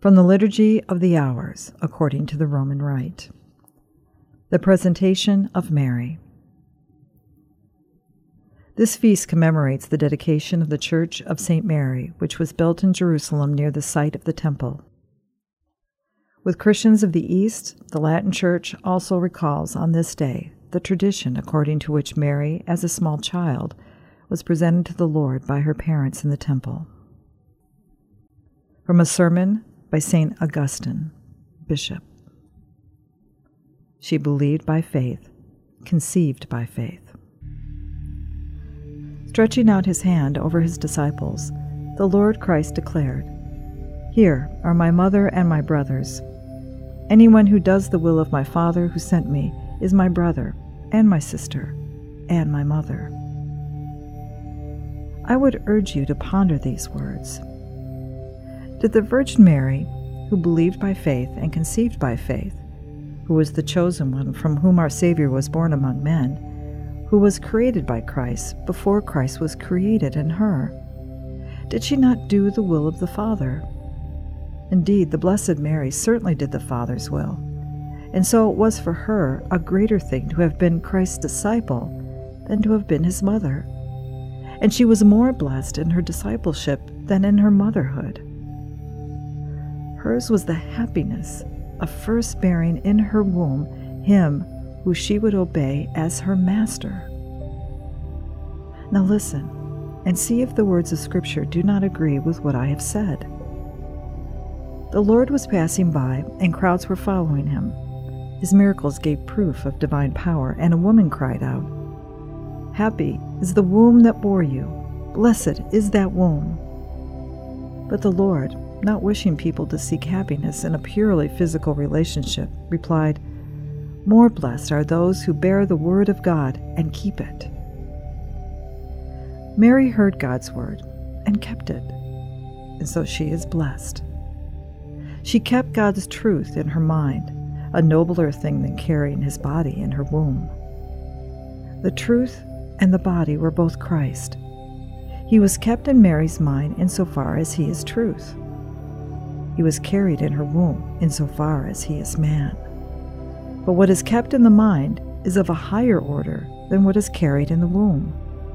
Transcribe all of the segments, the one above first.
From the Liturgy of the Hours, according to the Roman Rite. The Presentation of Mary. This feast commemorates the dedication of the Church of St. Mary, which was built in Jerusalem near the site of the Temple. With Christians of the East, the Latin Church also recalls on this day the tradition according to which Mary, as a small child, was presented to the Lord by her parents in the Temple. From a sermon by St. Augustine, Bishop. She believed by faith, conceived by faith. Stretching out his hand over his disciples, the Lord Christ declared, "Here are my mother and my brothers. Anyone who does the will of my Father who sent me is my brother and my sister and my mother." I would urge you to ponder these words. Did the Virgin Mary, who believed by faith and conceived by faith, who was the chosen one from whom our Savior was born among men, who was created by Christ before Christ was created in her, did she not do the will of the Father? Indeed, the Blessed Mary certainly did the Father's will, and so it was for her a greater thing to have been Christ's disciple than to have been his mother, and she was more blessed in her discipleship than in her motherhood. Hers was the happiness of first bearing in her womb him who she would obey as her master. Now listen, and see if the words of Scripture do not agree with what I have said. The Lord was passing by, and crowds were following him. His miracles gave proof of divine power, and a woman cried out, "Happy is the womb that bore you, blessed is that womb." But the Lord, not wishing people to seek happiness in a purely physical relationship, replied, "More blessed are those who bear the word of God and keep it." Mary heard God's word and kept it, and so she is blessed. She kept God's truth in her mind, a nobler thing than carrying his body in her womb. The truth and the body were both Christ. He was kept in Mary's mind insofar as he is truth. He was carried in her womb insofar as he is man. But what is kept in the mind is of a higher order than what is carried in the womb.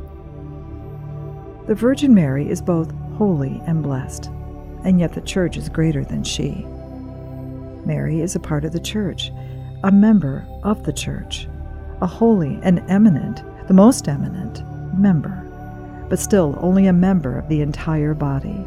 The Virgin Mary is both holy and blessed, and yet the Church is greater than she. Mary is a part of the Church, a member of the Church, a holy and eminent, the most eminent, member, but still only a member of the entire body.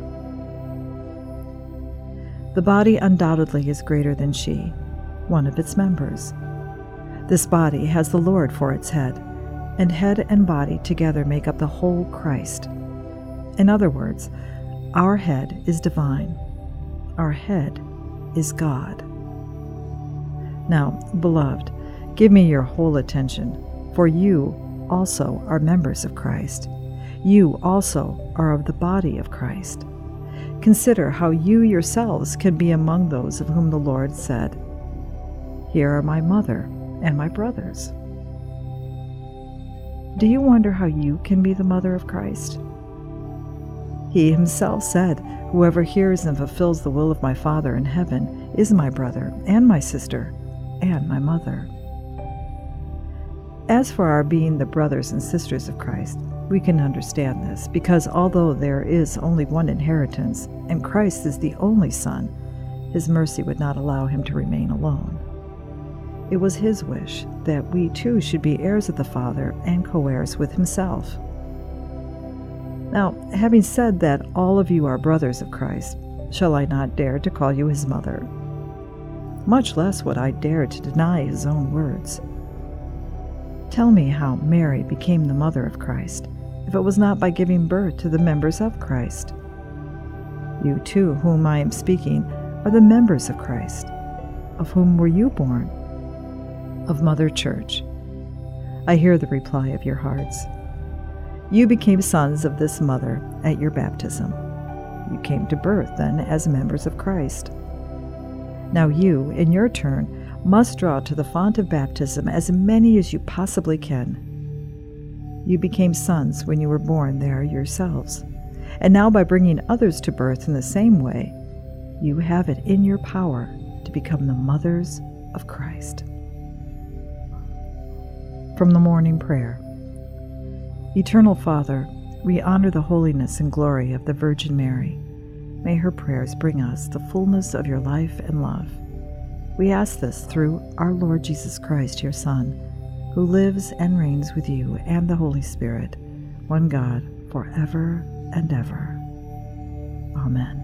The body undoubtedly is greater than she, one of its members. This body has the Lord for its head, and head and body together make up the whole Christ. In other words, our head is divine. Our head is God. Now, beloved, give me your whole attention, for you also are members of Christ. You also are of the body of Christ. Consider how you yourselves can be among those of whom the Lord said, "Here are my mother and my brothers." Do you wonder how you can be the mother of Christ? He himself said, "Whoever hears and fulfills the will of my Father in heaven is my brother and my sister and my mother." As for our being the brothers and sisters of Christ, we can understand this, because although there is only one inheritance, and Christ is the only Son, his mercy would not allow him to remain alone. It was his wish that we too should be heirs of the Father and co-heirs with himself. Now, having said that all of you are brothers of Christ, shall I not dare to call you his mother? Much less would I dare to deny his own words. Tell me how Mary became the mother of Christ, if it was not by giving birth to the members of Christ. You too, whom I am speaking, are the members of Christ. Of whom were you born? Of Mother Church. I hear the reply of your hearts. You became sons of this mother at your baptism. You came to birth, then, as members of Christ. Now you, in your turn, must draw to the font of baptism as many as you possibly can. You became sons when you were born there yourselves, and now by bringing others to birth in the same way, You have it in your power to become the mothers of Christ. From the Morning Prayer. Eternal Father, we honor the holiness and glory of the Virgin Mary. May her prayers bring us the fullness of your life and love. We ask this through our Lord Jesus Christ, your Son, who lives and reigns with you and the Holy Spirit, one God, forever and ever. Amen.